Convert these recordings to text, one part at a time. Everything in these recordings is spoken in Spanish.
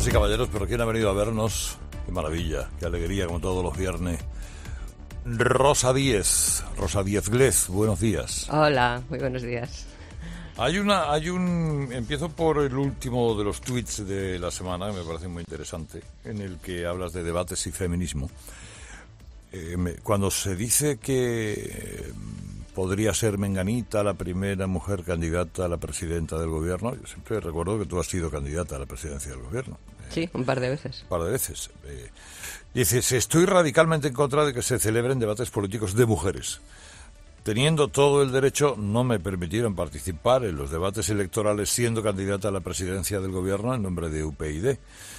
Damas y caballeros, pero ¿quién ha venido a vernos? Qué maravilla, qué alegría, como todos los viernes. Rosa Díez Glez, buenos días. Hola, muy buenos días. Empiezo por el último de los tweets de la semana, que me parece muy interesante, en el que hablas de debates y feminismo. Cuando se dice que podría ser Menganita la primera mujer candidata a la presidenta del gobierno, yo siempre recuerdo que tú has sido candidata a la presidencia del gobierno. Sí, un par de veces. Un par de veces. Dices, estoy radicalmente en contra de que se celebren debates políticos de mujeres. Teniendo todo el derecho, no me permitieron participar en los debates electorales siendo candidata a la presidencia del gobierno en nombre de UPyD.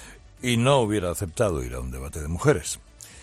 Y no hubiera aceptado ir a un debate de mujeres.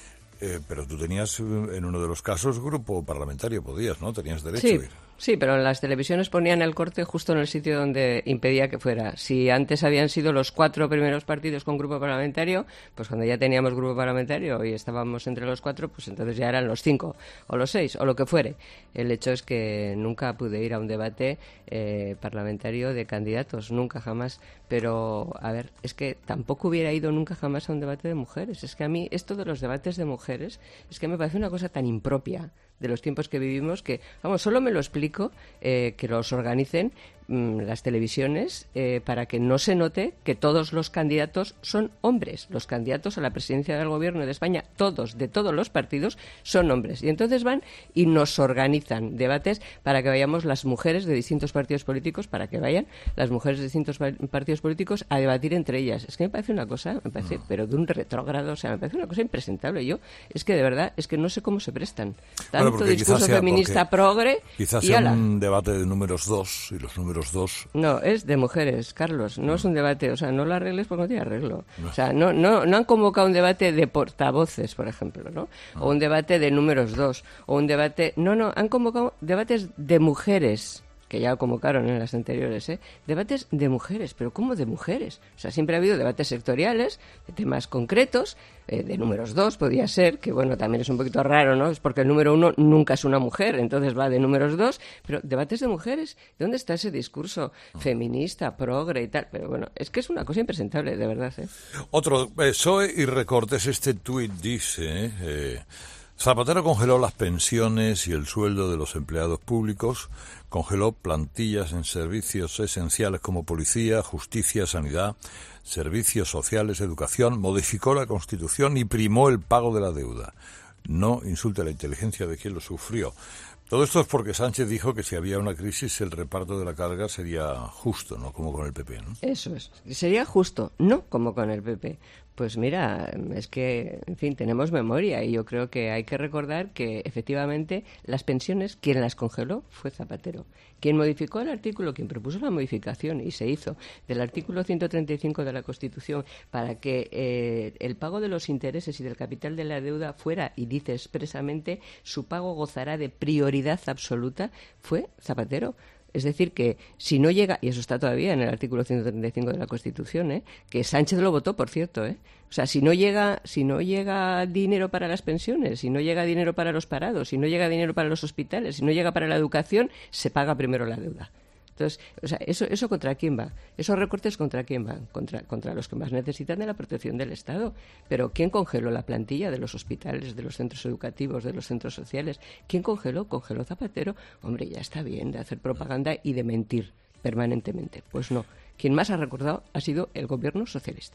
Pero tú tenías, en uno de los casos, grupo parlamentario, podías, ¿no? Tenías derecho a ir. Sí, pero en las televisiones ponían el corte justo en el sitio donde impedía que fuera. Si antes habían sido los 4 primeros partidos con grupo parlamentario, pues cuando ya teníamos grupo parlamentario y estábamos entre los 4, pues entonces ya eran los 5 o los 6 o lo que fuere. El hecho es que nunca pude ir a un debate parlamentario de candidatos, nunca jamás. Pero, a ver, es que tampoco hubiera ido nunca jamás a un debate de mujeres. Es que a mí esto de los debates de mujeres es que me parece una cosa tan impropia de los tiempos que vivimos que, vamos, solo me lo explico que los organicen las televisiones para que no se note que todos los candidatos son hombres. Los candidatos a la presidencia del gobierno de España, todos, de todos los partidos, son hombres. Y entonces van y nos organizan debates para que vayamos las mujeres de distintos partidos políticos, para que vayan las mujeres de distintos partidos políticos a debatir entre ellas. Es que me parece una cosa, pero de un retrógrado, o sea, me parece una cosa impresentable. Yo, es que de verdad, es que no sé cómo se prestan. Tanto discurso feminista progre. Quizás sea un debate de números 2 y los números 2. No, es de mujeres, Carlos, no es un debate, o sea, no lo arregles porque no tiene arreglo. O sea, no han convocado un debate de portavoces, por ejemplo, ¿no? O un debate de números 2, o un debate... No, han convocado debates de mujeres, que ya convocaron en las anteriores, debates de mujeres, pero ¿cómo de mujeres? O sea, siempre ha habido debates sectoriales, de temas concretos, de números 2 podía ser, que bueno, también es un poquito raro, ¿no? Es porque el número 1 nunca es una mujer, entonces va de números 2, pero debates de mujeres, ¿dónde está ese discurso feminista, progre y tal? Pero bueno, es que es una cosa impresentable, de verdad, Otro, PSOE y recortes, este tuit dice... Zapatero congeló las pensiones y el sueldo de los empleados públicos, congeló plantillas en servicios esenciales como policía, justicia, sanidad, servicios sociales, educación, modificó la Constitución y primó el pago de la deuda. No insulte la inteligencia de quien lo sufrió. Todo esto es porque Sánchez dijo que si había una crisis el reparto de la carga sería justo, no como con el PP, ¿no? Eso es, sería justo, no como con el PP. Pues mira, es que, en fin, tenemos memoria y yo creo que hay que recordar que efectivamente las pensiones, quien las congeló fue Zapatero. Quien modificó el artículo, quien propuso la modificación y se hizo del artículo 135 de la Constitución para que el pago de los intereses y del capital de la deuda fuera, y dice expresamente, su pago gozará de prioridad absoluta, fue Zapatero. Es decir, que si no llega, y eso está todavía en el artículo 135 de la Constitución, que Sánchez lo votó, por cierto, o sea, si no llega dinero para las pensiones, si no llega dinero para los parados, si no llega dinero para los hospitales, si no llega para la educación, se paga primero la deuda. Entonces, o sea, ¿eso contra quién va? ¿Esos recortes contra quién van? Contra los que más necesitan de la protección del Estado. Pero ¿quién congeló la plantilla de los hospitales, de los centros educativos, de los centros sociales? ¿Quién congeló? ¿Congeló Zapatero? Hombre, ya está bien de hacer propaganda y de mentir permanentemente. Pues no. Quien más ha recordado ha sido el gobierno socialista.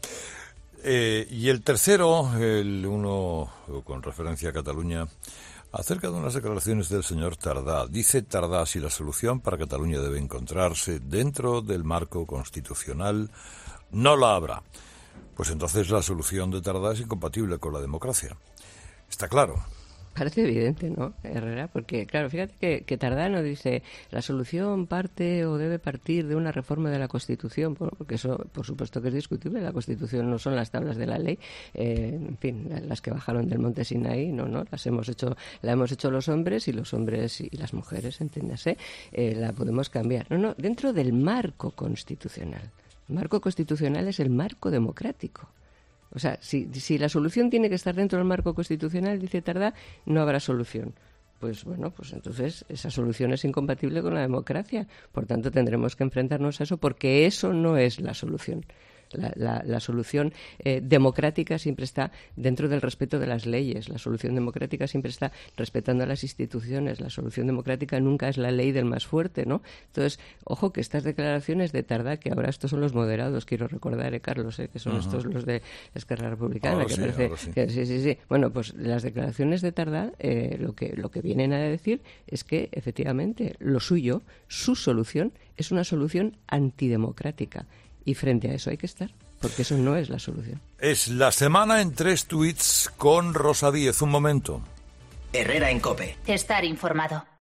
Y el tercero, el uno con referencia a Cataluña, acerca de unas declaraciones del señor Tardá. Dice Tardá, si la solución para Cataluña debe encontrarse dentro del marco constitucional, no la habrá. Pues entonces la solución de Tardá es incompatible con la democracia. Está claro. Parece evidente, ¿no, Herrera? Porque, claro, fíjate que Tardá dice la solución parte o debe partir de una reforma de la Constitución, porque eso, por supuesto que es discutible. La Constitución no son las tablas de la ley, en fin, las que bajaron del monte Sinaí, no, la hemos hecho los hombres y las mujeres, entiéndase, la podemos cambiar. No, dentro del marco constitucional. El marco constitucional es el marco democrático. O sea, si la solución tiene que estar dentro del marco constitucional, dice Tardá, no habrá solución. Pues bueno, pues entonces esa solución es incompatible con la democracia. Por tanto, tendremos que enfrentarnos a eso porque eso no es la solución. La solución democrática siempre está dentro del respeto de las leyes. La solución democrática siempre está respetando a las instituciones. La solución democrática nunca es la ley del más fuerte, ¿no? Entonces, ojo que estas declaraciones de Tardá, que ahora estos son los moderados, quiero recordar, Carlos, que son estos los de Esquerra Republicana, que parece... Que, sí. Bueno, pues las declaraciones de Tardá lo que vienen a decir es que, efectivamente, lo suyo, su solución, es una solución antidemocrática. Y frente a eso hay que estar, porque eso no es la solución. Es la semana en 3 tuits con Rosa Díez. Un momento. Herrera en COPE. Estar informado.